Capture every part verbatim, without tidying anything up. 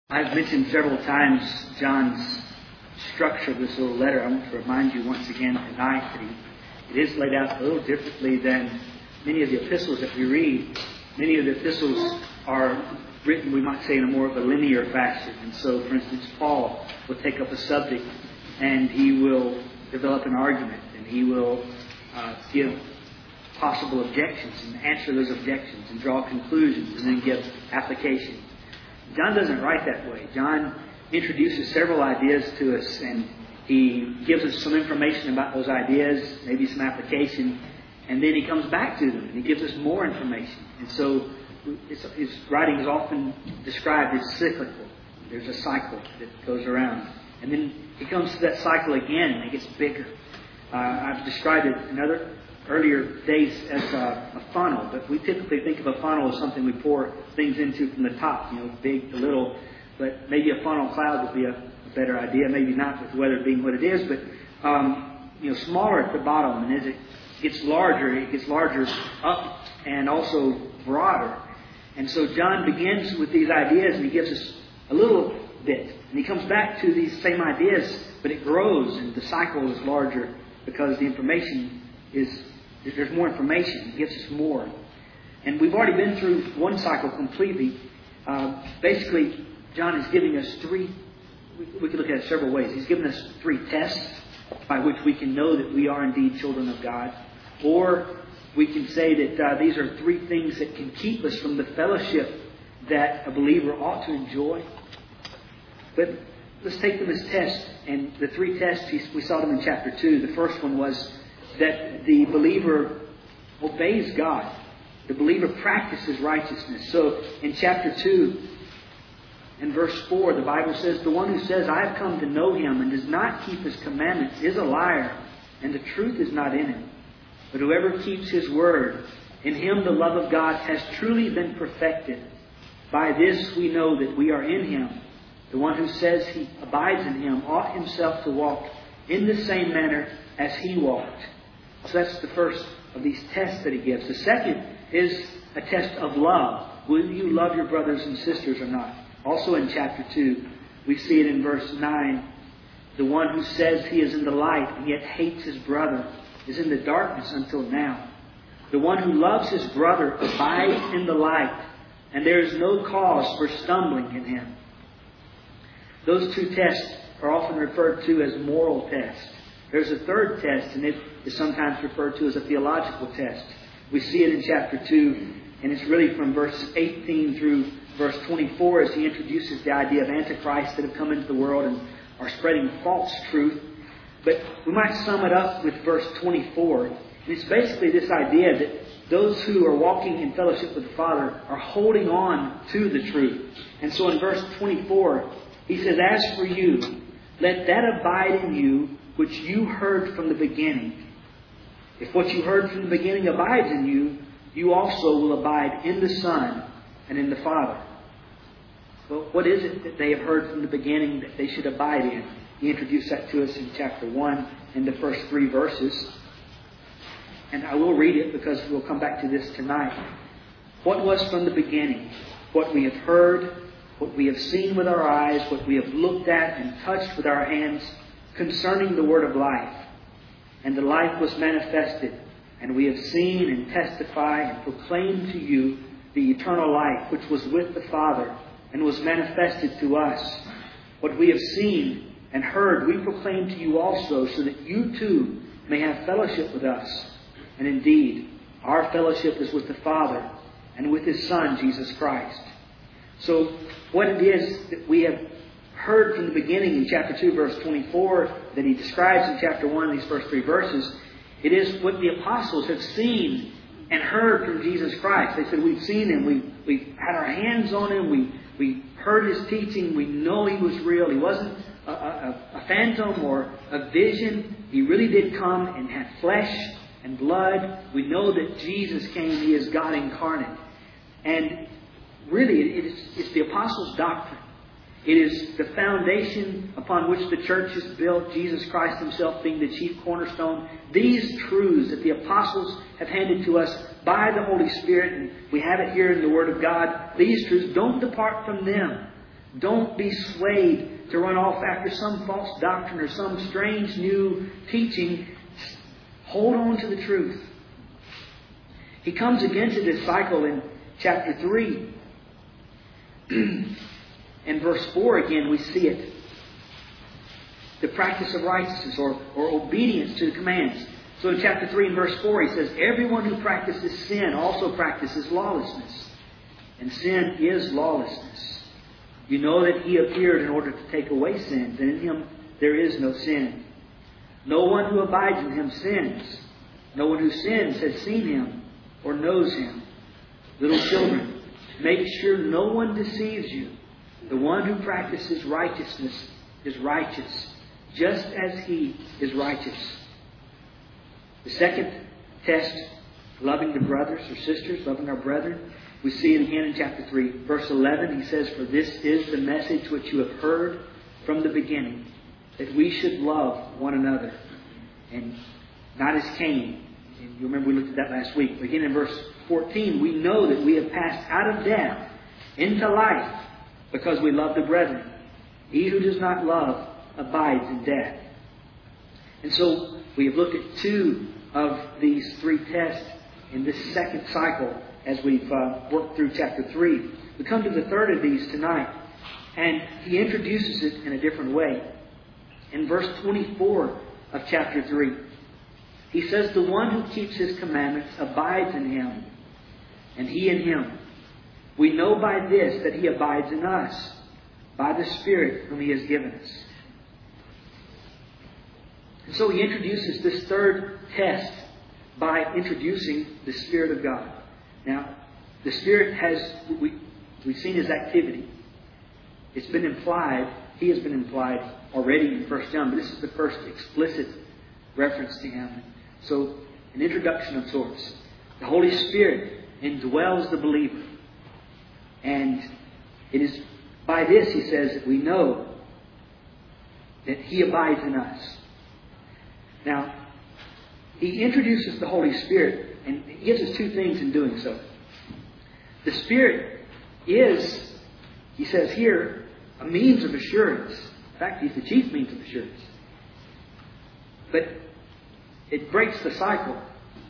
I've mentioned several times John's structure of this little letter. I want to remind you once again tonight that he, it is laid out a little differently than many of the epistles that we read. Many of the epistles are written, we might say, in a more of a linear fashion. And so, for instance, Paul will take up a subject and he will develop an argument and he will uh, give possible objections and answer those objections and draw conclusions and then give application. John doesn't write that way. John introduces several ideas to us and he gives us some information about those ideas, maybe some application, and then he comes back to them and he gives us more information. And so his writing is often described as cyclical. There's a cycle that goes around. And then he comes to that cycle again and it gets bigger. Uh, I've described it in other earlier days as a, a funnel, but we typically think of a funnel as something we pour things into from the top, you know, big to little. But maybe a funnel cloud would be a, a better idea. Maybe not with the weather being what it is, but um, you know, smaller at the bottom, and as it gets larger, it gets larger up and also broader. And so John begins with these ideas, and he gives us a little bit, and he comes back to these same ideas, but it grows, and the cycle is larger because the information is. There's more information. It gives us more. And we've already been through one cycle completely. Uh, basically, John is giving us three, we, we could look at it several ways. He's given us three tests by which we can know that we are indeed children of God. Or we can say that uh, these are three things that can keep us from the fellowship that a believer ought to enjoy. But let's take them as tests. And the three tests, we saw them in chapter two. The first one was that the believer obeys God. The believer practices righteousness. So in chapter two and verse four, the Bible says, "The one who says, 'I have come to know him,' and does not keep his commandments is a liar, and the truth is not in him. But whoever keeps his word, in him the love of God has truly been perfected. By this we know that we are in him. The one who says he abides in him ought himself to walk in the same manner as he walked." So that's the first of these tests that he gives. The second is a test of love. Will you love your brothers and sisters or not? Also in chapter two, we see it in verse nine. "The one who says he is in the light and yet hates his brother is in the darkness until now. The one who loves his brother abides in the light, and there is no cause for stumbling in him." Those two tests are often referred to as moral tests. There's a third test, and it is sometimes referred to as a theological test. We see it in chapter two, and it's really from verse eighteen through verse twenty-four as he introduces the idea of antichrists that have come into the world and are spreading false truth. But we might sum it up with verse twenty-four. And it's basically this idea that those who are walking in fellowship with the Father are holding on to the truth. And so in verse twenty-four, he says, "As for you, let that abide in you which you heard from the beginning. If what you heard from the beginning abides in you, you also will abide in the Son and in the Father." Well, what is it that they have heard from the beginning that they should abide in? He introduced that to us in chapter one in the first three verses. And I will read it because we'll come back to this tonight. "What was from the beginning, what we have heard, what we have seen with our eyes, what we have looked at and touched with our hands, concerning the word of life. And the life was manifested, and we have seen and testify and proclaim to you the eternal life which was with the Father and was manifested to us. What we have seen and heard we proclaim to you also, so that you too may have fellowship with us. And indeed, our fellowship is with the Father and with His Son, Jesus Christ." So what it is that we have heard from the beginning in chapter two, verse twenty-four, that he describes in chapter one, these first three verses, it is what the apostles have seen and heard from Jesus Christ. They said, we've seen Him, we, we've had our hands on Him, we, we heard His teaching, we know He was real. He wasn't a, a, a phantom or a vision. He really did come and had flesh and blood. We know that Jesus came, He is God incarnate. And really, it is, it's the apostles' doctrine. It is the foundation upon which the church is built, Jesus Christ Himself being the chief cornerstone. These truths that the apostles have handed to us by the Holy Spirit, and we have it here in the Word of God, these truths, don't depart from them. Don't be swayed to run off after some false doctrine or some strange new teaching. Hold on to the truth. He comes again to this cycle in chapter three. In verse four again we see it. The practice of righteousness or, or obedience to the commands. So in chapter three and verse four he says, everyone who practices sin also practices lawlessness. And sin is lawlessness. You know that He appeared in order to take away sins, and in Him there is no sin. No one who abides in Him sins. No one who sins has seen Him or knows Him. Little children, make sure no one deceives you. The one who practices righteousness is righteous, just as He is righteous. The second test, loving the brothers or sisters, loving our brethren, we see it again in chapter three. Verse eleven, he says, for this is the message which you have heard from the beginning, that we should love one another, and not as Cain. And you remember we looked at that last week. Again in verse fourteen, we know that we have passed out of death into life because we love the brethren. He who does not love abides in death. And so we have looked at two of these three tests in this second cycle as we've uh, worked through chapter three. We come to the third of these tonight, and he introduces it in a different way. In verse twenty-four of chapter three, he says, the one who keeps His commandments abides in Him, and He in him. We know by this that He abides in us, by the Spirit whom He has given us. And so he introduces this third test by introducing the Spirit of God. Now, the Spirit has, we, we've seen His activity. It's been implied, He has been implied already in First John, but this is the first explicit reference to Him. So, an introduction of sorts. The Holy Spirit indwells the believer. And it is by this, he says, that we know that He abides in us. Now, he introduces the Holy Spirit, and he gives us two things in doing so. The Spirit is, he says here, a means of assurance. In fact, He's the chief means of assurance. But it breaks the cycle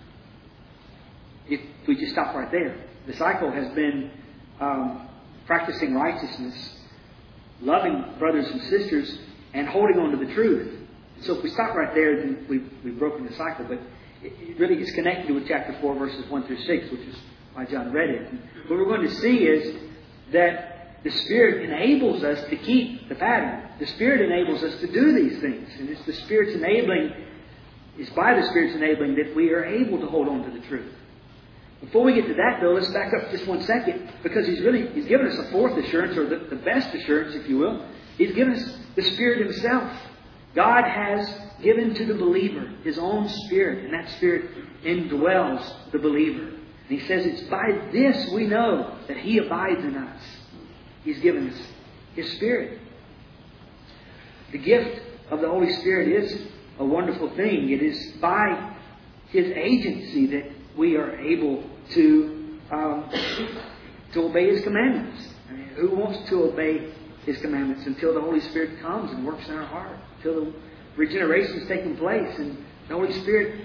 if we just stop right there. The cycle has been um, practicing righteousness, loving brothers and sisters, and holding on to the truth. So if we stop right there, then we've, we've broken the cycle. But it, it really is connected with chapter four, verses one through six, which is why John read it. And what we're going to see is that the Spirit enables us to keep the pattern. The Spirit enables us to do these things. And it's the Spirit's enabling, it's by the Spirit's enabling that we are able to hold on to the truth. Before we get to that, though, let's back up just one second, because He's really, He's given us a fourth assurance, or the, the best assurance, if you will. He's given us the Spirit Himself. God has given to the believer His own Spirit, and that Spirit indwells the believer. And He says it's by this we know that He abides in us. He's given us His Spirit. The gift of the Holy Spirit is a wonderful thing. It is by His agency that we are able to um, to obey His commandments. I mean, who wants to obey His commandments until the Holy Spirit comes and works in our heart, until the regeneration is taking place and the Holy Spirit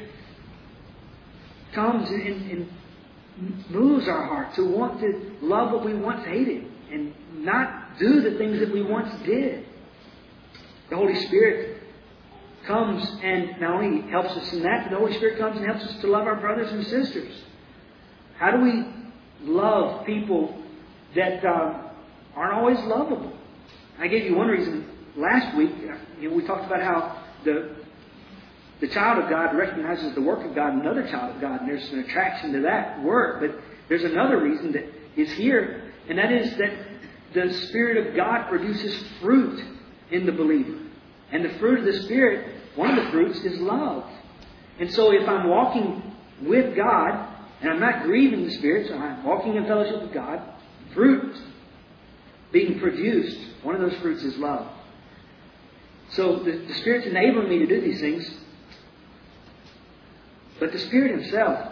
comes and, and, and moves our heart to want to love what we once hated and not do the things that we once did. The Holy Spirit comes and not only helps us in that, but the Holy Spirit comes and helps us to love our brothers and sisters. How do we love people that um, aren't always lovable? I gave you one reason last week. You know, we talked about how the the child of God recognizes the work of God in another child of God, and there's an attraction to that work. But there's another reason that is here, and that is that the Spirit of God produces fruit in the believer. And the fruit of the Spirit, one of the fruits, is love. And so if I'm walking with God, and I'm not grieving the Spirit, so I'm walking in fellowship with God, fruit being produced, one of those fruits is love. So the, the Spirit's enabling me to do these things. But the Spirit Himself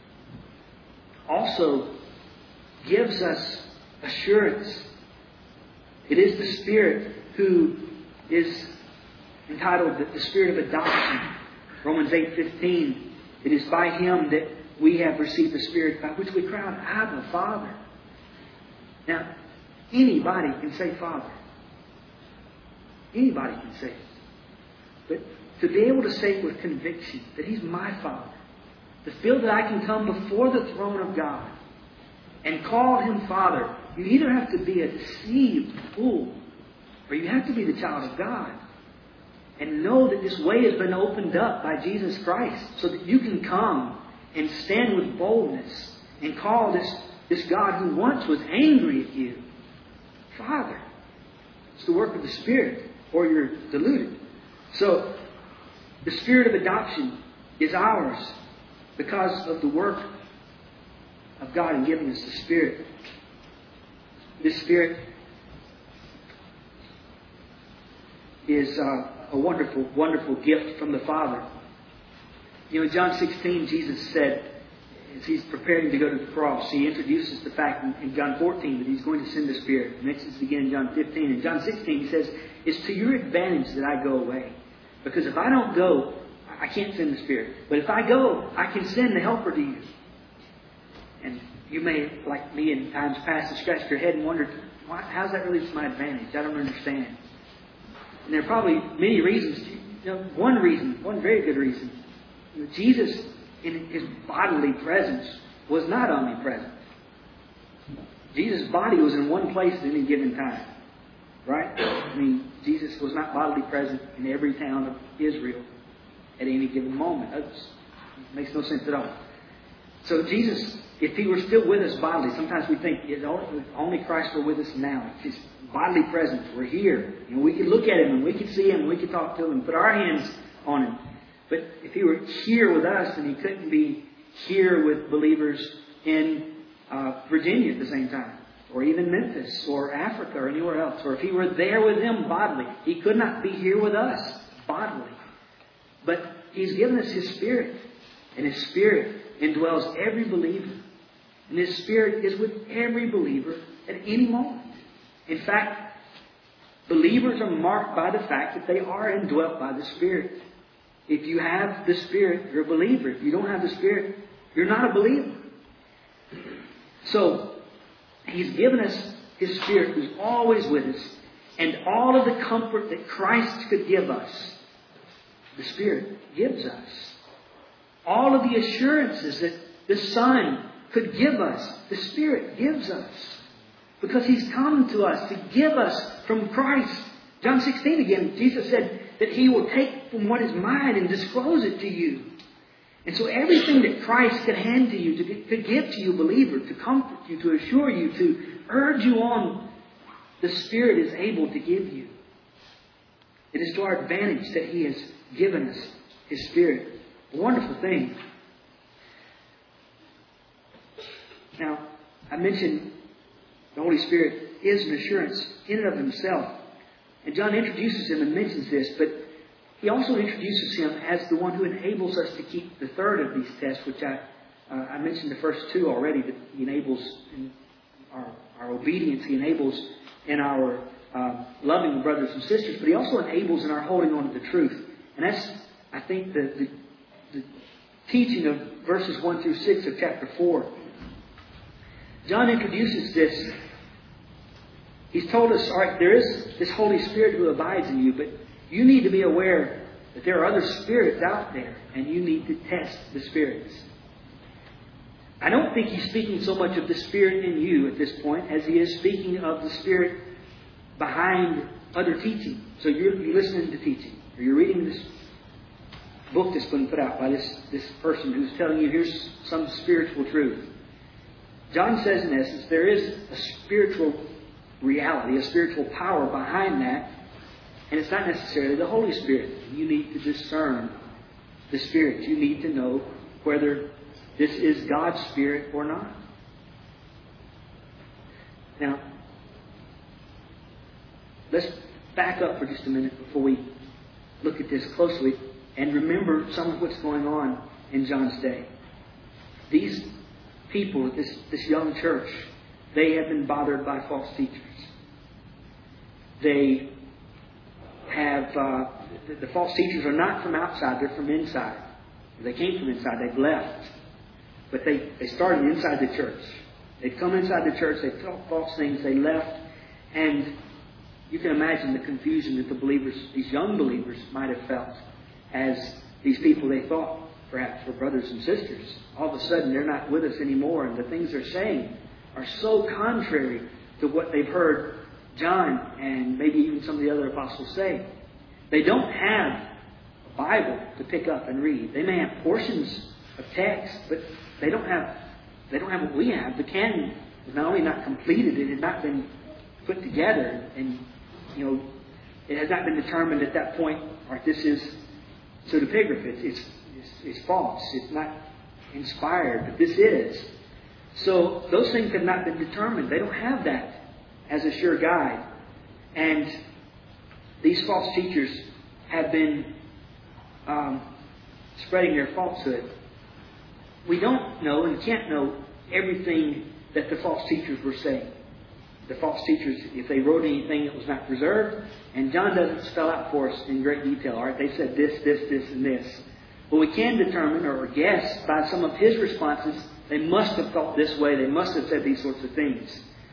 also gives us assurance It is the Spirit who is entitled the Spirit of adoption. Romans eight fifteen. It is by Him that we have received the Spirit by which we cry out, Abba, Father. Now, anybody can say Father. Anybody can say it. But to be able to say with conviction that He's my Father, to feel that I can come before the throne of God and call Him Father, you either have to be a deceived fool or you have to be the child of God. And know that this way has been opened up by Jesus Christ so that you can come and stand with boldness and call this, this God who once was angry at you Father. It's the work of the Spirit, or you're deluded. So, the Spirit of adoption is ours because of the work of God in giving us the Spirit. This Spirit is uh, a wonderful, wonderful gift from the Father. You know, in John sixteen, Jesus said, as He's preparing to go to the cross, He introduces the fact in, in John fourteen that He's going to send the Spirit. He mentions it again in John fifteen. In John sixteen, He says, it's to your advantage that I go away. Because if I don't go, I can't send the Spirit. But if I go, I can send the Helper to you. And you may, like me in times past, have scratched your head and wondered, why, how's that really to my advantage? I don't understand. And there are probably many reasons. You know, one reason, one very good reason, you know, Jesus in His bodily presence was not omnipresent. Jesus' body was in one place at any given time. Right? I mean, Jesus was not bodily present in every town of Israel at any given moment. That makes no sense at all. So Jesus, if He were still with us bodily, sometimes we think if only Christ were with us now. He's bodily present. We're here. You know, we could look at Him and we could see Him and we could talk to Him and put our hands on Him. But if He were here with us, then He couldn't be here with believers in uh, Virginia at the same time, or even Memphis, or Africa, or anywhere else. Or if He were there with them bodily, He could not be here with us bodily. But He's given us His Spirit, and His Spirit indwells every believer. And His Spirit is with every believer at any moment. In fact, believers are marked by the fact that they are indwelt by the Spirit. If you have the Spirit, you're a believer. If you don't have the Spirit, you're not a believer. So, He's given us His Spirit who's always with us. And all of the comfort that Christ could give us, the Spirit gives us. All of the assurances that the Son could give us, the Spirit gives us. Because He's come to us to give us from Christ. John sixteen again, Jesus said that He will take from what is mine and disclose it to you. And so everything that Christ could hand to you, to, to give to you, believer, to comfort you, to assure you, to urge you on, the Spirit is able to give you. It is to our advantage that He has given us His Spirit. A wonderful thing. Now, I mentioned the Holy Spirit is an assurance in and of Himself. And John introduces Him and mentions this, but he also introduces Him as the one who enables us to keep the third of these tests, which I uh, I mentioned the first two already, that He enables in our, our obedience, He enables in our uh, loving the brothers and sisters, but He also enables in our holding on to the truth. And that's, I think, the, the, the teaching of verses one through six of chapter four. John introduces this. He's told us, all right, there is this Holy Spirit who abides in you, but you need to be aware that there are other spirits out there, and you need to test the spirits. I don't think He's speaking so much of the Spirit in you at this point as He is speaking of the Spirit behind other teaching. So you're, you're listening to teaching, or you're reading this book that's been put out by this, this person who's telling you here's some spiritual truth. John says, in essence, there is a spiritual reality, a spiritual power behind that. And it's not necessarily the Holy Spirit. You need to discern the Spirit. You need to know whether this is God's Spirit or not. Now, let's back up for just a minute before we look at this closely and remember some of what's going on in John's day. These people, this, this young church, they have been bothered by false teachers. they have, uh, the, the false teachers are not from outside, they're from inside. They came from inside, they've left. But they, they started inside the church. They'd come inside the church, they taught false things, they left. And you can imagine the confusion that the believers, these young believers, might have felt as these people they thought perhaps were brothers and sisters. All of a sudden they're not with us anymore, and the things they're saying are so contrary to what they've heard John and maybe even some of the other apostles say. They don't have a Bible to pick up and read. They may have portions of text, but they don't have they don't have what we have. The canon was not only not completed, it had not been put together, and you know, it has not been determined at that point, or this is pseudepigraphy. It's, it's, it's, it's false. It's not inspired, but this is. So those things have not been determined. They don't have that as a sure guide. And these false teachers have been um, spreading their falsehood. We don't know and can't know everything that the false teachers were saying. The false teachers, if they wrote anything that was not preserved, and John doesn't spell out for us in great detail, all right, they said this, this, this, and this. But we can determine or guess by some of his responses, they must have thought this way, they must have said these sorts of things.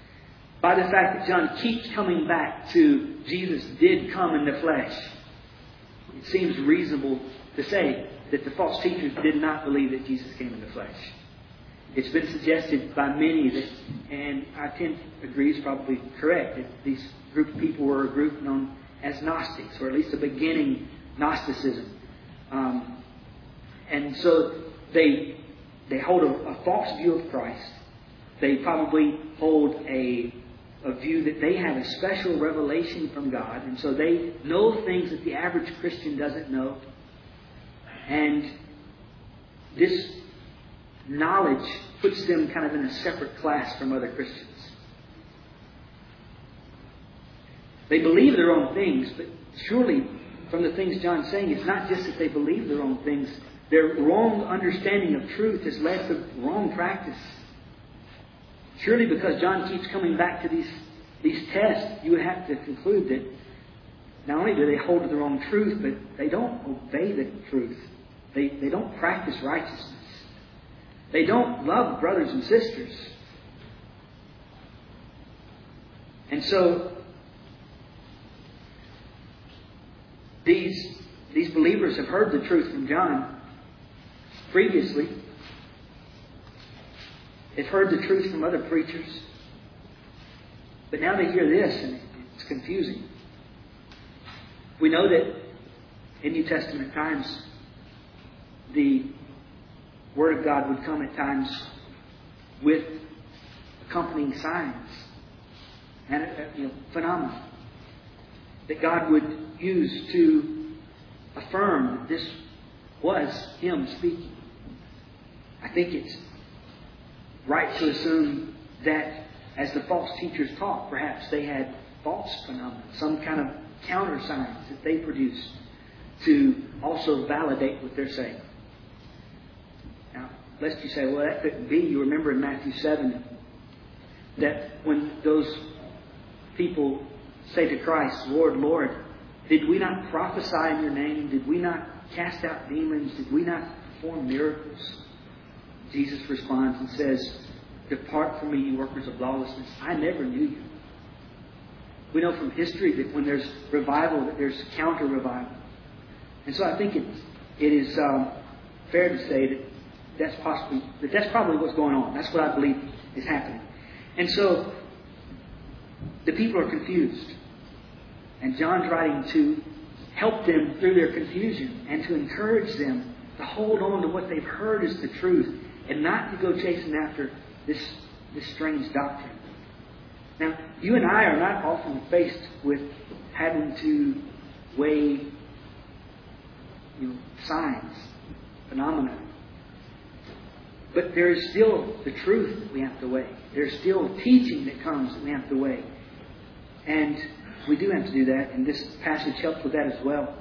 By the fact that John keeps coming back to Jesus did come in the flesh, it seems reasonable to say that the false teachers did not believe that Jesus came in the flesh. It's been suggested by many that, and I tend to agree is probably correct, that these group of people were a group known as Gnostics, or at least a beginning Gnosticism. Um, and so they they hold a, a false view of Christ. They probably hold a, a view that they have a special revelation from God, and so they know things that the average Christian doesn't know. And this knowledge puts them kind of in a separate class from other Christians. They believe their own things, but surely from the things John's saying, it's not just that they believe their own things. Their wrong understanding of truth has led to wrong practice. Surely because John keeps coming back to these, these tests, you would have to conclude that not only do they hold to their own truth, but they don't obey the truth. They, they don't practice righteousness. They don't love brothers and sisters. And so these, these believers have heard the truth from John previously. They've heard the truth from other preachers. But now they hear this and it's confusing. We know that in New Testament times the Word of God would come at times with accompanying signs and you know, phenomena that God would use to affirm that this was Him speaking. I think it's right to assume that as the false teachers taught, perhaps they had false phenomena, some kind of counter signs that they produced to also validate what they're saying. Now, lest you say, well, that couldn't be. You remember in Matthew seven that when those people say to Christ, Lord, Lord, did we not prophesy in your name? Did we not cast out demons? Did we not perform miracles? Jesus responds and says, depart from me, you workers of lawlessness. I never knew you. We know from history that when there's revival, that there's counter-revival. And so I think it, it is um, fair to say that that's possibly that that's probably what's going on. That's what I believe is happening. And so the people are confused. And John's writing to help them through their confusion and to encourage them to hold on to what they've heard as the truth and not to go chasing after this, this strange doctrine. Now, you and I are not often faced with having to weigh you know, signs, phenomena. But there is still the truth that we have to weigh. There's still teaching that comes that we have to weigh. And we do have to do that, and this passage helps with that as well.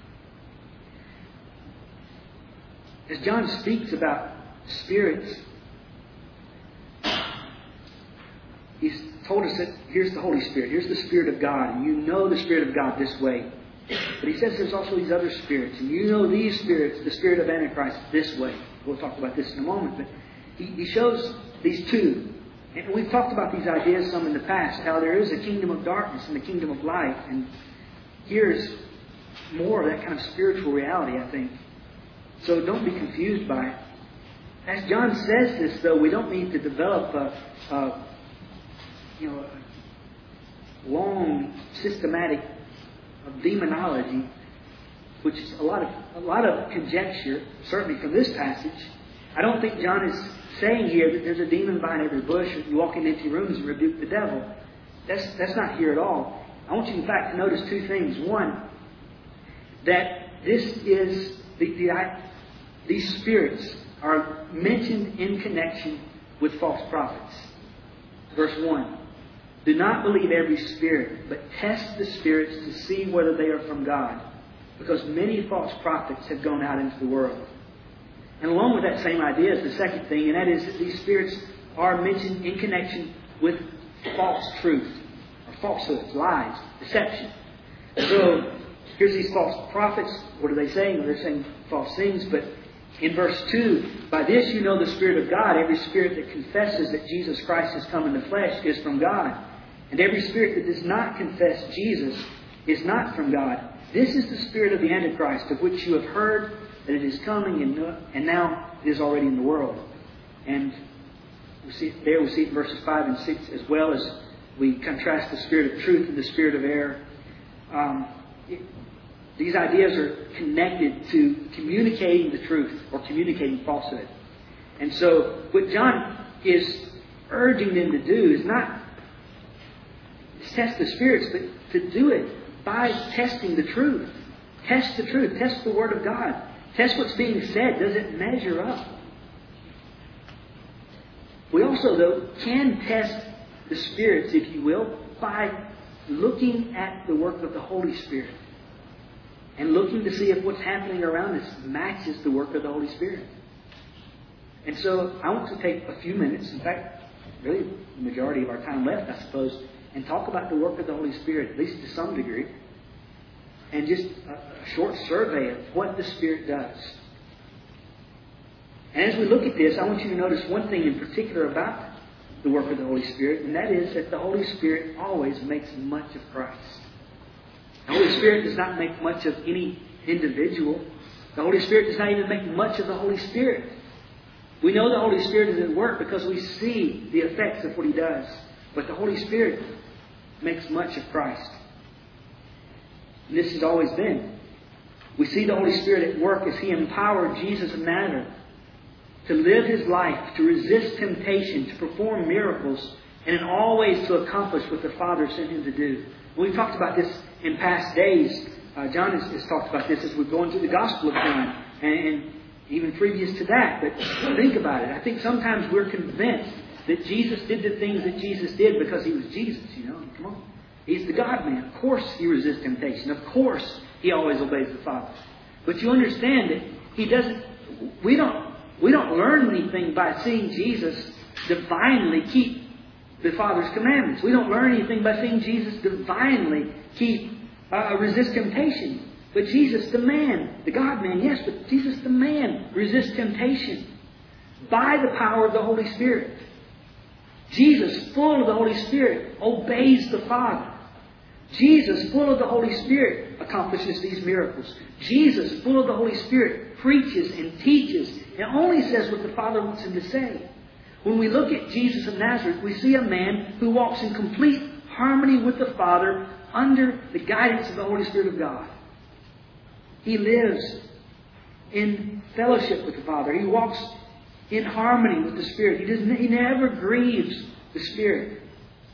As John speaks about spirits, he's told us that here's the Holy Spirit, here's the Spirit of God, and you know the Spirit of God this way. But He says there's also these other spirits, and you know these spirits, the spirit of Antichrist, this way. We'll talk about this in a moment, but He, he shows these two. And we've talked about these ideas some in the past, how there is a kingdom of darkness and a kingdom of light. And here's more of that kind of spiritual reality, I think. So don't be confused by it. As John says this, though, we don't need to develop a, a you know, a long, systematic of demonology, which is a lot of a lot of conjecture, certainly from this passage. I don't think John is saying here that there's a demon behind every bush, or you walk into empty rooms and rebuke the devil. That's that's not here at all. I want you, in fact, to notice two things. One, that this is the, the these spirits are mentioned in connection with false prophets. Verse one. Do not believe every spirit, but test the spirits to see whether they are from God, because many false prophets have gone out into the world. And along with that same idea is the second thing, and that is that these spirits are mentioned in connection with false truth, or falsehoods, lies, deception. So here's these false prophets. What are they saying? They're saying false things, but in verse two, by this you know the Spirit of God. Every spirit that confesses that Jesus Christ has come in the flesh is from God. And every spirit that does not confess Jesus is not from God. This is the spirit of the Antichrist, of which you have heard that it is coming, and, and now it is already in the world. And we see it there, we see it in verses five and six, as well as we contrast the spirit of truth and the spirit of error. Um, it, these ideas are connected to communicating the truth or communicating falsehood. And so what John is urging them to do is not test the spirits, but to do it by testing the truth. Test the truth. Test the Word of God. Test what's being said. Does it measure up? We also, though, can test the spirits, if you will, by looking at the work of the Holy Spirit and looking to see if what's happening around us matches the work of the Holy Spirit. And so I want to take a few minutes, in fact, really the majority of our time left, I suppose, and talk about the work of the Holy Spirit, at least to some degree, and just a, a short survey of what the Spirit does. And as we look at this, I want you to notice one thing in particular about the work of the Holy Spirit, and that is that the Holy Spirit always makes much of Christ. The Holy Spirit does not make much of any individual. The Holy Spirit does not even make much of the Holy Spirit. We know the Holy Spirit is at work because we see the effects of what He does. But the Holy Spirit makes much of Christ. And this has always been. We see the Holy Spirit at work as He empowered Jesus of Nazareth to live His life, to resist temptation, to perform miracles, and in all ways to accomplish what the Father sent Him to do. We've talked about this in past days. Uh, John has, has talked about this as we're going through the Gospel of John, and, and even previous to that. But think about it. I think sometimes we're convinced that Jesus did the things that Jesus did because He was Jesus, you know. Come on. He's the God-man. Of course He resists temptation. Of course He always obeys the Father. But you understand that He doesn't... We don't, we don't learn anything by seeing Jesus divinely keep the Father's commandments. We don't learn anything by seeing Jesus divinely keep uh, resist temptation. But Jesus, the man, the God-man, yes, but Jesus, the man, resists temptation by the power of the Holy Spirit. Jesus, full of the Holy Spirit, obeys the Father. Jesus, full of the Holy Spirit, accomplishes these miracles. Jesus, full of the Holy Spirit, preaches and teaches and only says what the Father wants Him to say. When we look at Jesus of Nazareth, we see a man who walks in complete harmony with the Father under the guidance of the Holy Spirit of God. He lives in fellowship with the Father. He walks in harmony with the Spirit. He doesn't. He never grieves the Spirit.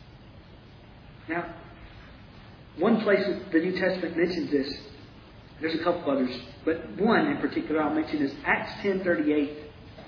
Now, one place that the New Testament mentions this, there's a couple others, but one in particular I'll mention is Acts ten thirty-eight.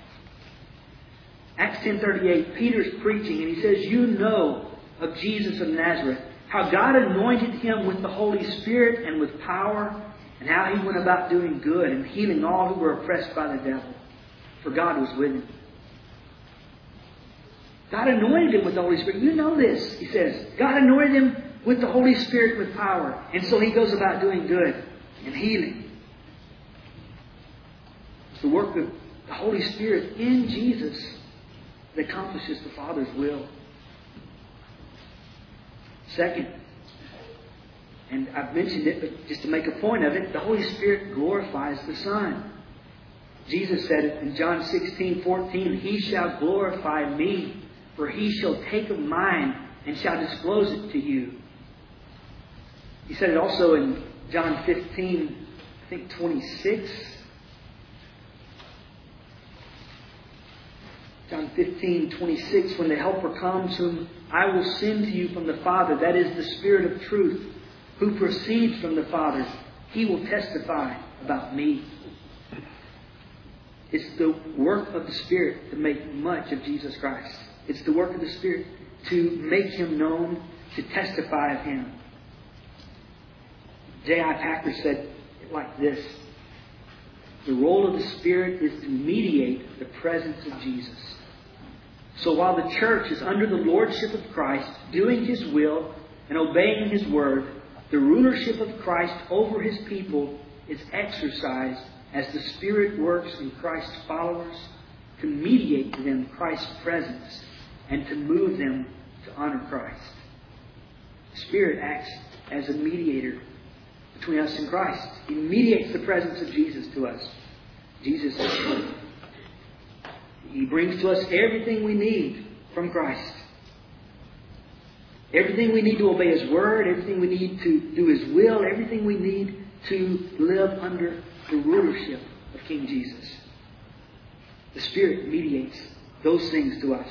Acts ten thirty-eight, Peter's preaching, and he says, "You know of Jesus of Nazareth, how God anointed Him with the Holy Spirit and with power, and how He went about doing good and healing all who were oppressed by the devil. For God was with Him." God anointed him with the Holy Spirit. You know this, he says. God anointed him with the Holy Spirit with power. And so he goes about doing good and healing. It's the work of the Holy Spirit in Jesus that accomplishes the Father's will. Second, and I've mentioned it, but just to make a point of it, the Holy Spirit glorifies the Son. Jesus said it in John sixteen fourteen, He shall glorify me, for He shall take of mine and shall disclose it to you. He said it also in John fifteen, I think twenty-six. John fifteen, twenty-six, when the Helper comes, whom I will send to you from the Father, that is the Spirit of truth, who proceeds from the Father, He will testify about me. It's the work of the Spirit to make much of Jesus Christ. It's the work of the Spirit to make Him known, to testify of Him. J I Packer said it like this: the role of the Spirit is to mediate the presence of Jesus. So while the church is under the lordship of Christ, doing His will and obeying His word, the rulership of Christ over His people is exercised as the Spirit works in Christ's followers to mediate to them Christ's presence and to move them to honor Christ. The Spirit acts as a mediator between us and Christ. He mediates the presence of Jesus to us. Jesus, He brings to us everything we need from Christ. Everything we need to obey His word, everything we need to do His will, everything we need to live under the rulership of King Jesus. The Spirit mediates those things to us.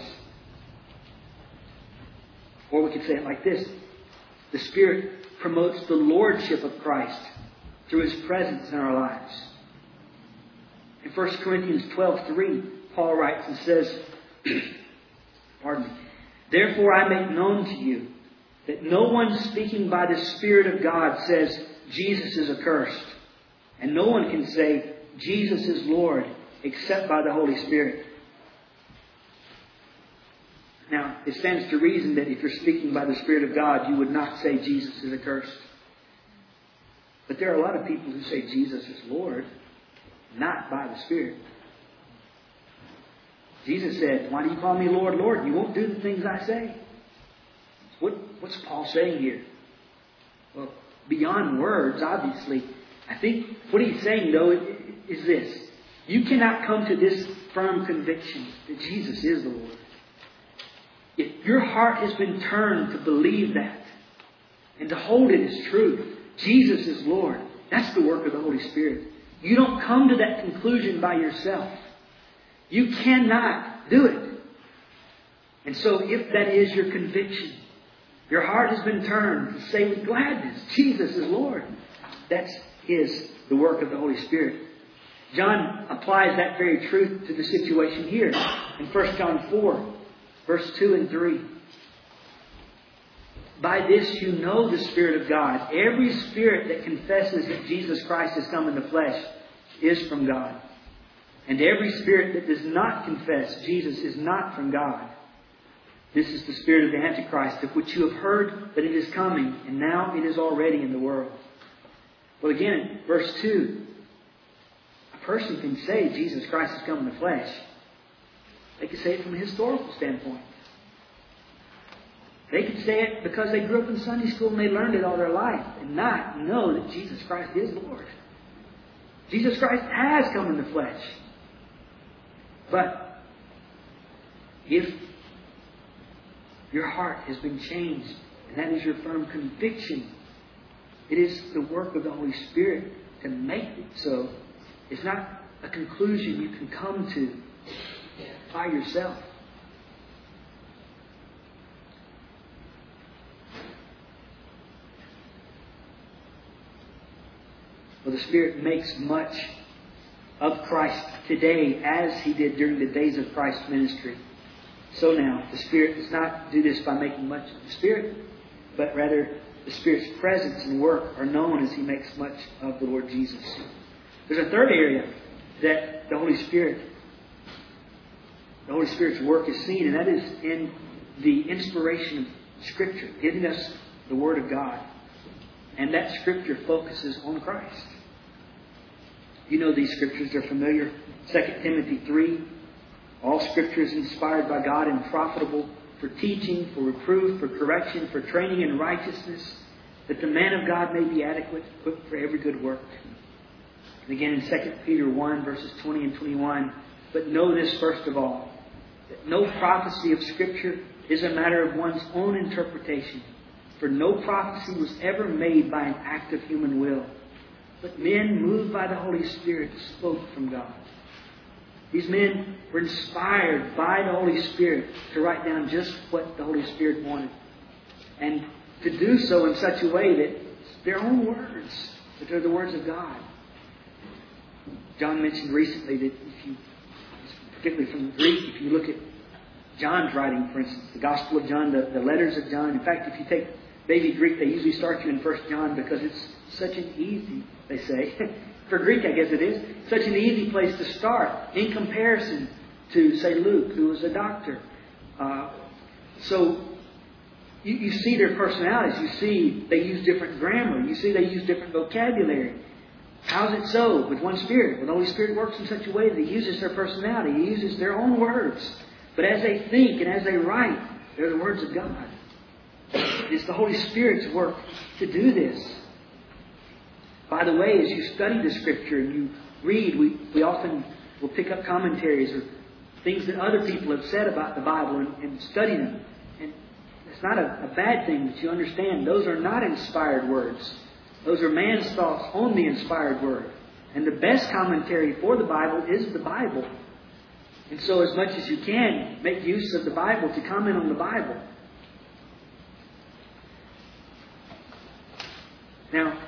Or we could say it like this: the Spirit promotes the lordship of Christ through His presence in our lives. In First Corinthians twelve three, Paul writes and says, pardon me, therefore I make known to you that no one speaking by the Spirit of God says Jesus is accursed. And no one can say Jesus is Lord except by the Holy Spirit. Now, it stands to reason that if you're speaking by the Spirit of God, you would not say Jesus is accursed. But there are a lot of people who say Jesus is Lord, not by the Spirit. Jesus said, why do you call me Lord, Lord? You won't do the things I say. What, what's Paul saying here? Well, beyond words, obviously, I think what he's saying, though, is this. You cannot come to this firm conviction that Jesus is the Lord. If your heart has been turned to believe that and to hold it as truth, Jesus is Lord, that's the work of the Holy Spirit. You don't come to that conclusion by yourself. You cannot do it. And so if that is your conviction, your heart has been turned to say with gladness, Jesus is Lord, that's is the work of the Holy Spirit. John applies that very truth to the situation here in First John four, verse two and three. By this you know the Spirit of God. Every spirit that confesses that Jesus Christ has come in the flesh is from God. And every spirit that does not confess Jesus is not from God. This is the spirit of the Antichrist, of which you have heard that it is coming, and now it is already in the world. Well, again, verse two. A person can say Jesus Christ has come in the flesh. They can say it from a historical standpoint. They could say it because they grew up in Sunday school and they learned it all their life and not know that Jesus Christ is Lord. Jesus Christ has come in the flesh. But if your heart has been changed, and that is your firm conviction, it is the work of the Holy Spirit to make it so. It's not a conclusion you can come to by yourself. Well, the Spirit makes much of Christ today as He did during the days of Christ's ministry. So now, the Spirit does not do this by making much of the Spirit, but rather the Spirit's presence and work are known as He makes much of the Lord Jesus. There's a third area that the Holy Spirit the Holy Spirit's work is seen, and that is in the inspiration of Scripture, giving us the Word of God. And that Scripture focuses on Christ. You know these Scriptures, they're familiar. Second Timothy three, all Scripture is inspired by God and profitable for teaching, for reproof, for correction, for training in righteousness, that the man of God may be adequate, equipped for every good work. And again in Second Peter one, verses twenty and twenty-one, but know this first of all, that no prophecy of Scripture is a matter of one's own interpretation. For no prophecy was ever made by an act of human will, but men moved by the Holy Spirit spoke from God. These men were inspired by the Holy Spirit to write down just what the Holy Spirit wanted. And to do so in such a way that it's their own words, that they're the words of God. John mentioned recently that if you, particularly from the Greek, if you look at John's writing, for instance, the Gospel of John, the, the letters of John. In fact, if you take baby Greek, they usually start you in First John because it's such an easy, they say, for Greek I guess it is, such an easy place to start in comparison to, say, Luke, who was a doctor. Uh, so you, you see their personalities. You see they use different grammar. You see they use different vocabulary. How's it so with one Spirit? Well, the Holy Spirit works in such a way that He uses their personality. He uses their own words. But as they think and as they write, they're the words of God. It's the Holy Spirit's work to do this. By the way, as you study the Scripture and you read, we, we often will pick up commentaries or things that other people have said about the Bible and, and study them. And it's not a, a bad thing that you understand. Those are not inspired words. Those are man's thoughts on the inspired Word. And the best commentary for the Bible is the Bible. And so as much as you can, make use of the Bible to comment on the Bible. Now,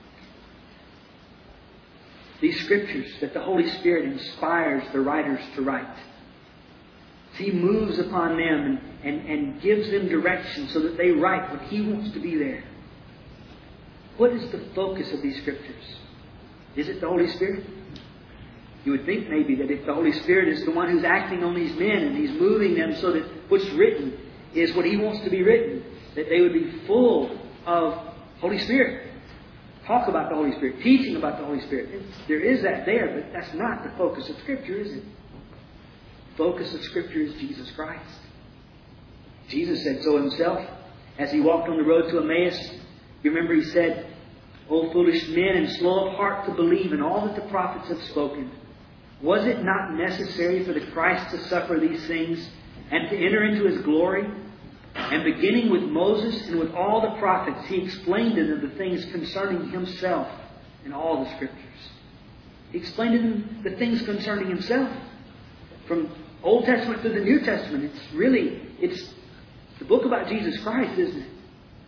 these Scriptures that the Holy Spirit inspires the writers to write. He moves upon them and, and, and gives them direction so that they write what He wants to be there. What is the focus of these Scriptures? Is it the Holy Spirit? You would think maybe that if the Holy Spirit is the one who's acting on these men and He's moving them so that what's written is what He wants to be written, that they would be full of Holy Spirit. Talk about the Holy Spirit, teaching about the Holy Spirit. There is that there, but that's not the focus of Scripture, is it? The focus of Scripture is Jesus Christ. Jesus said so Himself as He walked on the road to Emmaus. You remember He said, O foolish men and slow of heart to believe in all that the prophets have spoken. Was it not necessary for the Christ to suffer these things and to enter into His glory? And beginning with Moses and with all the prophets, He explained to them the things concerning Himself in all the Scriptures. He explained to them the things concerning Himself. From Old Testament to the New Testament, it's really, it's the book about Jesus Christ, isn't it?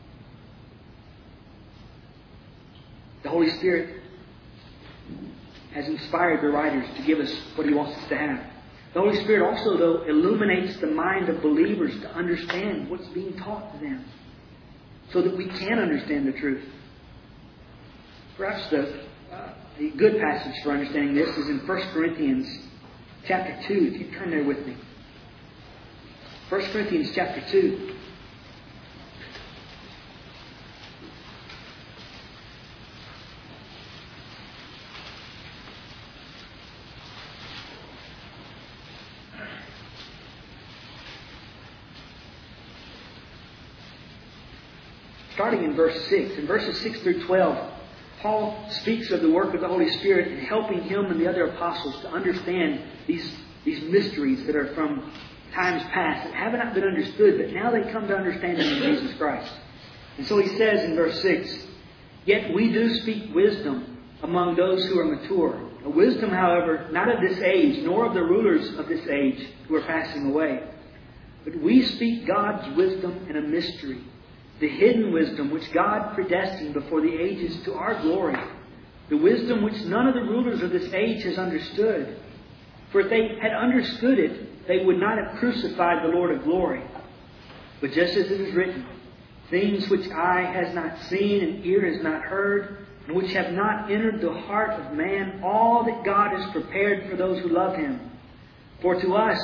The Holy Spirit has inspired the writers to give us what He wants us to have. The Holy Spirit also, though, illuminates the mind of believers to understand what's being taught to them so that we can understand the truth. Perhaps the, uh, the good passage for understanding this is in First Corinthians chapter two. If you turn there with me. First Corinthians chapter two. Starting in verse six, in verses six through twelve, Paul speaks of the work of the Holy Spirit in helping him and the other apostles to understand these, these mysteries that are from times past that have not been understood, but now they come to understand them in Jesus Christ. And so he says in verse six, Yet we do speak wisdom among those who are mature. A wisdom, however, not of this age, nor of the rulers of this age who are passing away. But we speak God's wisdom in a mystery, the hidden wisdom which God predestined before the ages to our glory, the wisdom which none of the rulers of this age has understood. For if they had understood it, they would not have crucified the Lord of glory. But just as it is written, things which eye has not seen and ear has not heard, and which have not entered the heart of man, all that God has prepared for those who love Him. For to us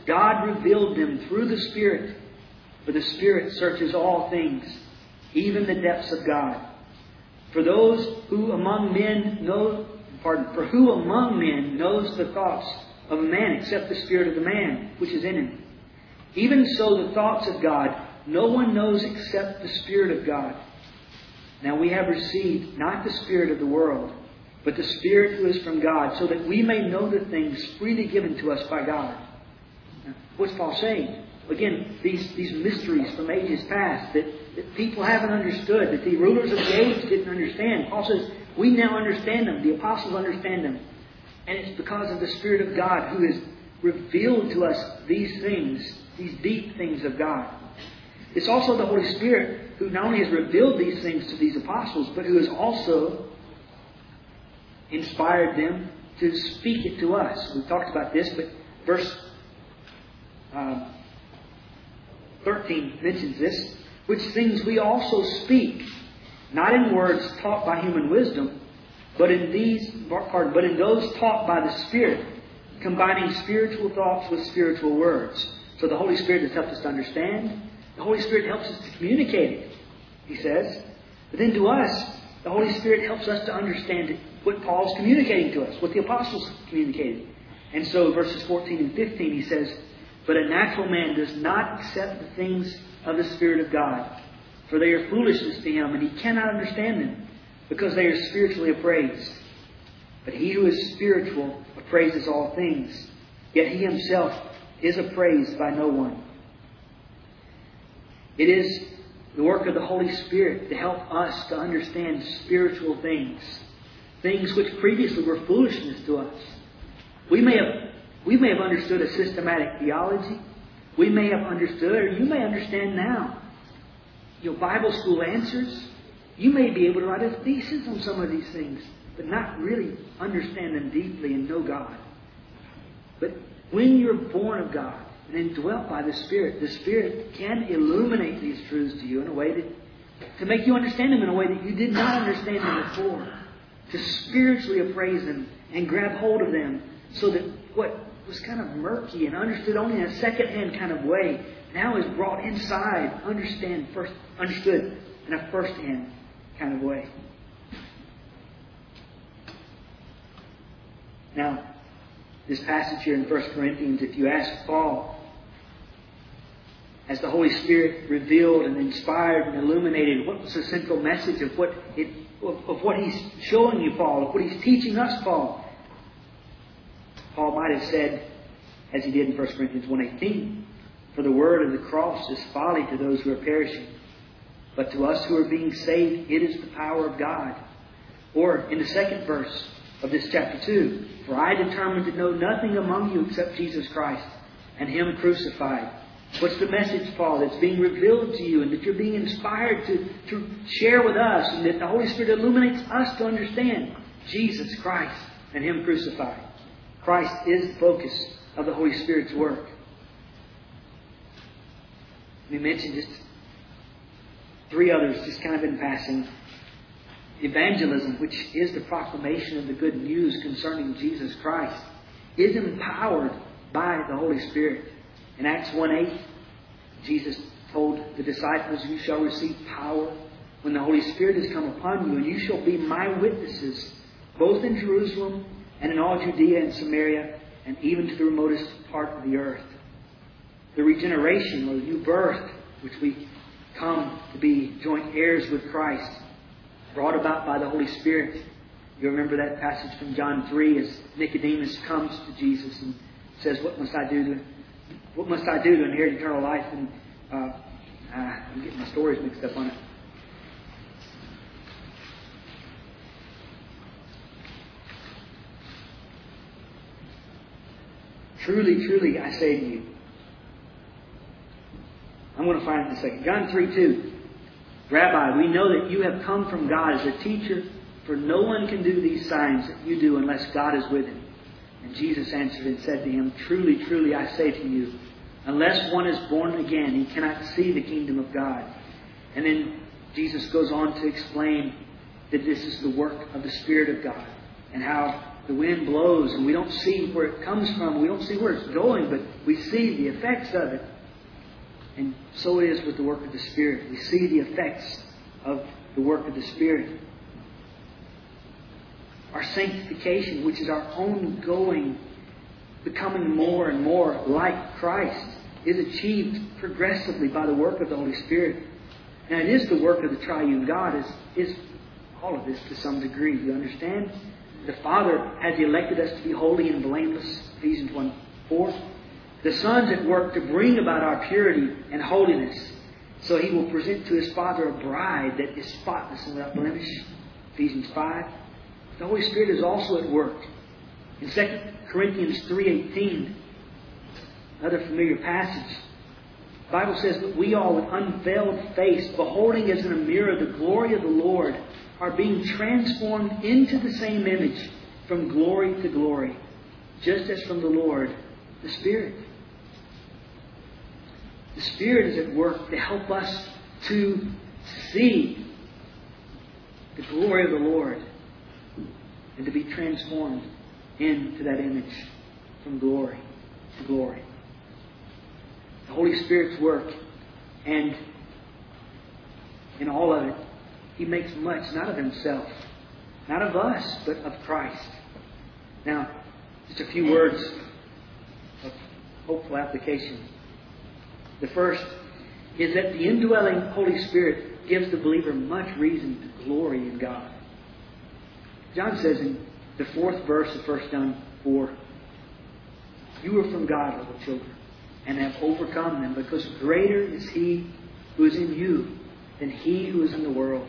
God revealed them through the Spirit. For the Spirit searches all things, even the depths of God. For those who among men know, pardon, for who among men knows the thoughts of a man except the spirit of the man which is in him? Even so the thoughts of God no one knows except the Spirit of God. Now we have received not the spirit of the world, but the Spirit who is from God, so that we may know the things freely given to us by God. Now, what's Paul saying? Again, these, these mysteries from ages past that, that people haven't understood, that the rulers of the age didn't understand. Paul says, we now understand them. The apostles understand them. And it's because of the Spirit of God who has revealed to us these things, these deep things of God. It's also the Holy Spirit who not only has revealed these things to these apostles, but who has also inspired them to speak it to us. We've talked about this, but verse uh, thirteen mentions this, which things we also speak, not in words taught by human wisdom, but in these, pardon, but in those taught by the Spirit, combining spiritual thoughts with spiritual words. So the Holy Spirit has helped us to understand. The Holy Spirit helps us to communicate it, he says. But then to us, the Holy Spirit helps us to understand what Paul's communicating to us, what the apostles communicated. And so verses fourteen and fifteen, he says, but a natural man does not accept the things of the Spirit of God, for they are foolishness to him, and he cannot understand them, because they are spiritually appraised. But he who is spiritual appraises all things, yet he himself is appraised by no one. It is the work of the Holy Spirit to help us to understand spiritual things, things which previously were foolishness to us. We may have We may have understood a systematic theology. We may have understood, or you may understand now, your Bible school answers. You may be able to write a thesis on some of these things, but not really understand them deeply and know God. But when you're born of God and indwelt by the Spirit, the Spirit can illuminate these truths to you in a way that, to make you understand them in a way that you did not understand them before. To spiritually appraise them and grab hold of them so that what was kind of murky and understood only in a second-hand kind of way now is brought inside, understand first, understood in a first-hand kind of way. Now, this passage here in First Corinthians, if you ask Paul, as the Holy Spirit revealed and inspired and illuminated, what was the central message of what it of, of what he's showing you, Paul, of what he's teaching us, Paul? Paul might have said, as he did in First Corinthians one eighteen, for the word of the cross is folly to those who are perishing, but to us who are being saved, it is the power of God. Or in the second verse of this chapter two, for I determined to know nothing among you except Jesus Christ and Him crucified. What's the message, Paul, that's being revealed to you and that you're being inspired to, to share with us, and that the Holy Spirit illuminates us to understand? Jesus Christ and Him crucified. Christ is the focus of the Holy Spirit's work. We mentioned just three others, just kind of in passing. Evangelism, which is the proclamation of the good news concerning Jesus Christ, is empowered by the Holy Spirit. In Acts one eight, Jesus told the disciples, you shall receive power when the Holy Spirit has come upon you, and you shall be my witnesses, both in Jerusalem and in all Judea and Samaria, and even to the remotest part of the earth. The regeneration, or the new birth, which we come to be joint heirs with Christ, brought about by the Holy Spirit. You remember that passage from John three as Nicodemus comes to Jesus and says, What must I do to what must I do to inherit eternal life? And uh, uh, I'm getting my stories mixed up on it. Truly, truly, I say to you. I'm going to find it in a second. John three two. Rabbi, we know that you have come from God as a teacher, for no one can do these signs that you do unless God is with him. And Jesus answered and said to him, Truly, truly, I say to you, unless one is born again, he cannot see the kingdom of God. And then Jesus goes on to explain that this is the work of the Spirit of God, and how the wind blows and we don't see where it comes from. We don't see where it's going, but we see the effects of it. And so it is with the work of the Spirit. We see the effects of the work of the Spirit. Our sanctification, which is our ongoing becoming more and more like Christ, is achieved progressively by the work of the Holy Spirit. And it is the work of the triune God, is, is all of this to some degree. You understand? The Father has elected us to be holy and blameless, Ephesians one four. The Son's at work to bring about our purity and holiness, so He will present to His Father a bride that is spotless and without blemish, Ephesians five. The Holy Spirit is also at work. In Second Corinthians three eighteen, another familiar passage, the Bible says that we all with unveiled face, beholding as in a mirror the glory of the Lord, are being transformed into the same image from glory to glory, just as from the Lord, the Spirit. The Spirit is at work to help us to see the glory of the Lord and to be transformed into that image from glory to glory. The Holy Spirit's work, and in all of it, He makes much, not of Himself, not of us, but of Christ. Now, just a few words of hopeful application. The first is that the indwelling Holy Spirit gives the believer much reason to glory in God. John says in the fourth verse of First John four, "You are from God, little children, and have overcome them, because greater is He who is in you than he who is in the world."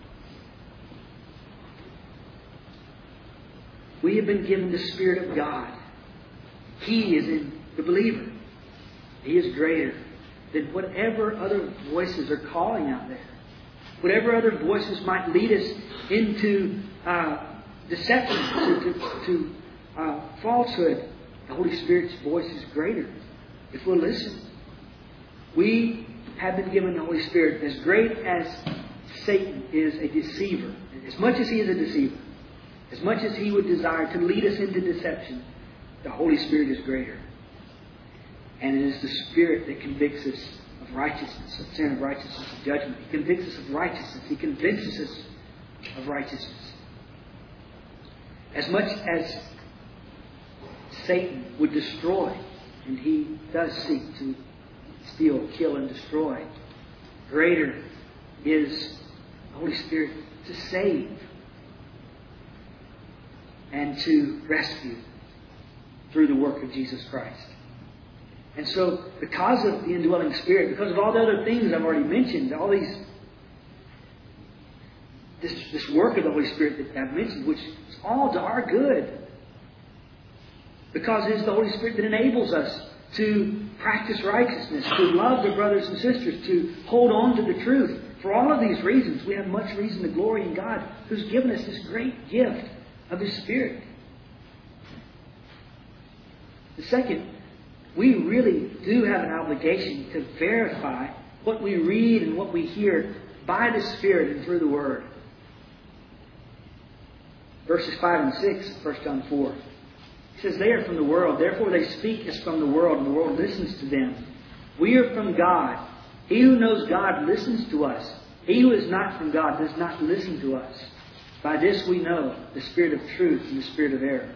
We have been given the Spirit of God. He is in the believer. He is greater than whatever other voices are calling out there. Whatever other voices might lead us into uh, deception, to, to, to uh, falsehood. The Holy Spirit's voice is greater if we'll listen. We have been given the Holy Spirit. As great as Satan is a deceiver, as much as he is a deceiver, as much as he would desire to lead us into deception, the Holy Spirit is greater. And it is the Spirit that convicts us of righteousness, of sin, of righteousness, of judgment. He convicts us of righteousness. He convinces us of righteousness. As much as Satan would destroy, and he does seek to steal, kill, and destroy, greater is the Holy Spirit to save and to rescue through the work of Jesus Christ. And so, because of the indwelling Spirit, because of all the other things I've already mentioned, all these, this, this work of the Holy Spirit that I've mentioned, which is all to our good, because it is the Holy Spirit that enables us to practice righteousness, to love the brothers and sisters, to hold on to the truth. For all of these reasons, we have much reason to glory in God, who's given us this great gift of His Spirit. The second, we really do have an obligation to verify what we read and what we hear by the Spirit and through the Word. Verses five and six of First John four. He says, "They are from the world, therefore they speak as from the world, and the world listens to them. We are from God. He who knows God listens to us. He who is not from God does not listen to us. By this we know the spirit of truth and the spirit of error."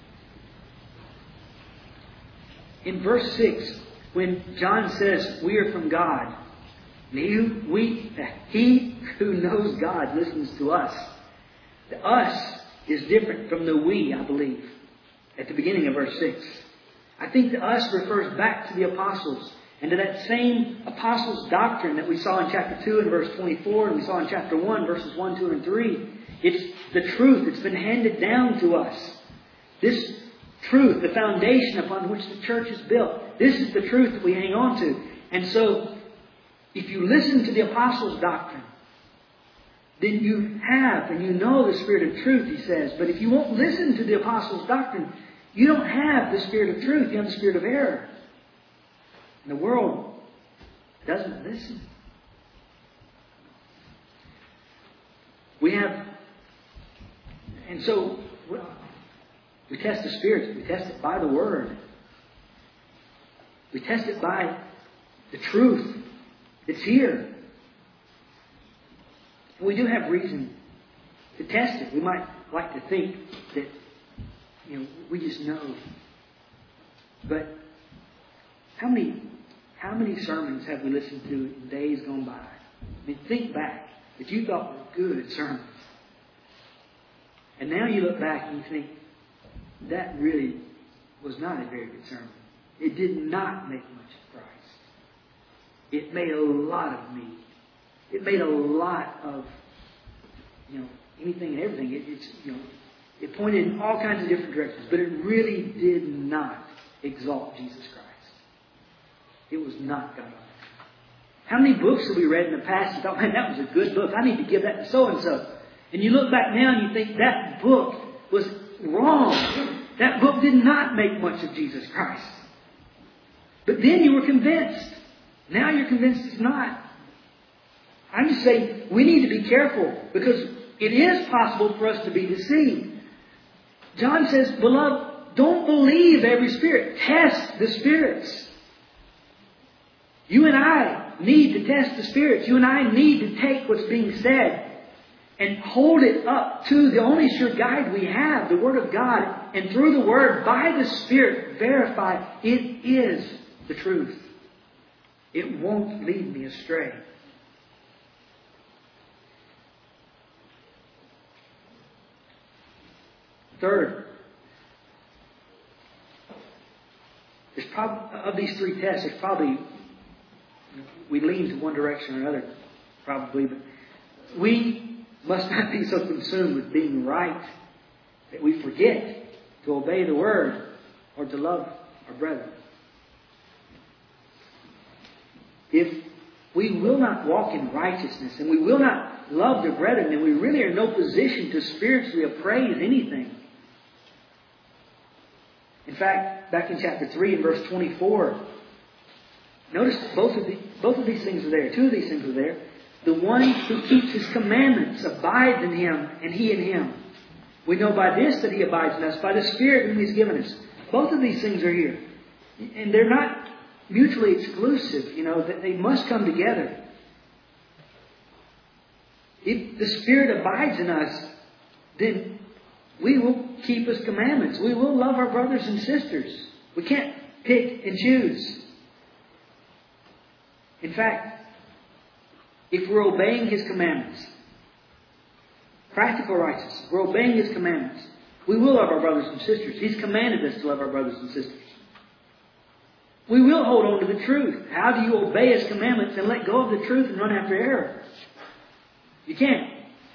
In verse six, when John says, "We are from God," he who, we, he who knows God listens to us. The us is different from the we, I believe, at the beginning of verse six. I think the us refers back to the apostles and to that same apostles' doctrine that we saw in chapter two and verse twenty-four, and we saw in chapter one, verses one, two, and three. It's the truth that's been handed down to us. This truth, the foundation upon which the church is built. This is the truth that we hang on to. And so, if you listen to the apostles' doctrine, then you have and you know the spirit of truth, he says. But if you won't listen to the apostles' doctrine, you don't have the spirit of truth. You have the spirit of error. And the world doesn't listen. We have, and so We test the spirits. We test it by the Word. We test it by the truth. It's here. We do have reason to test it. We might like to think that, you know, we just know. But how many, how many sermons have we listened to in days gone by? I mean, think back that you thought were good sermons. And now you look back and you think, that really was not a very good sermon. It did not make much of Christ. It made a lot of me. It made a lot of, you know, anything and everything. It, it's, you know, it pointed in all kinds of different directions, but it really did not exalt Jesus Christ. It was not God. How many books have we read in the past and thought, man, that was a good book. I need to give that to so-and-so. And you look back now and you think that book was wrong. That book did not make much of Jesus Christ. But then you were convinced. Now you're convinced it's not. I'm just saying we need to be careful because it is possible for us to be deceived. John says, beloved, don't believe every spirit. Test the spirits. You and I need to test the spirits. You and I need to take what's being said and hold it up to the only sure guide we have, the Word of God. And through the Word, by the Spirit, verify it is the truth. It won't lead me astray. Third, there's probably, of these three tests, there's probably, we lean to one direction or another, probably, but we must not be so consumed with being right that we forget to obey the Word or to love our brethren. If we will not walk in righteousness and we will not love the brethren, then we really are in no position to spiritually appraise anything. In fact, back in chapter three and verse twenty-four, notice both of, the, both of these things are there. Two of these things are there. The one who keeps His commandments abides in Him, and He in Him. We know by this that He abides in us, by the Spirit whom He has given us. Both of these things are here. And they're not mutually exclusive, you know, that they must come together. If the Spirit abides in us, then we will keep His commandments. We will love our brothers and sisters. We can't pick and choose. In fact, if we're obeying His commandments, practical righteousness, we're obeying His commandments, we will love our brothers and sisters. He's commanded us to love our brothers and sisters. We will hold on to the truth. How do you obey His commandments and let go of the truth and run after error? You can't.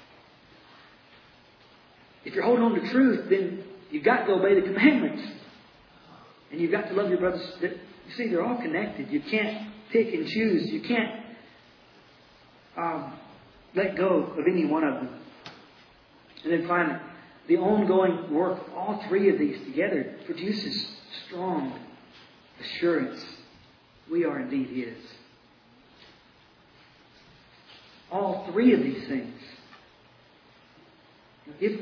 If you're holding on to truth, then you've got to obey the commandments. And you've got to love your brothers. You see, they're all connected. You can't pick and choose. You can't um, let go of any one of them. And then finally, the ongoing work of all three of these together produces strong assurance. We are indeed His. All three of these things. If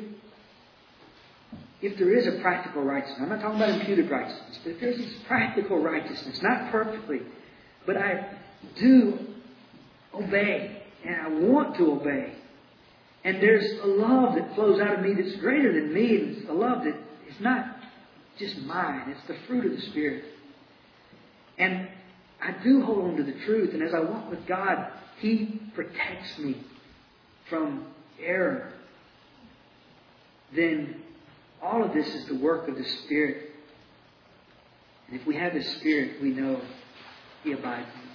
If there is a practical righteousness, I'm not talking about imputed righteousness, but if there's this practical righteousness, not perfectly, but I do obey, and I want to obey, and there's a love that flows out of me that's greater than me, and it's a love that is not just mine, it's the fruit of the Spirit. And I do hold on to the truth, and as I walk with God, He protects me from error. Then all of this is the work of the Spirit. And if we have the Spirit, we know He abides in us.